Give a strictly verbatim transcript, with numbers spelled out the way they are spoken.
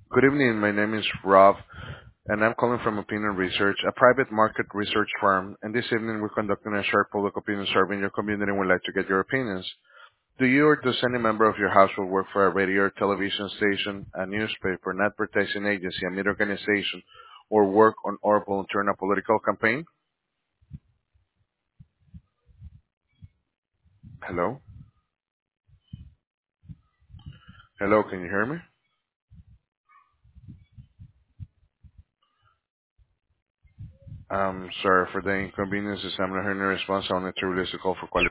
Good evening. My name is Rob, and I'm calling from Opinion Research, a private market research firm. And this evening, we're conducting a short public opinion survey in your community and would like to get your opinions. Do you or does any member of your household work for a radio or television station, a newspaper, an advertising agency, a media organization, or work on or volunteer in a political campaign? Hello? Hello, can you hear me? Um, sorry for the inconveniences. I'm not hearing a response. I'll need to release the call for quality.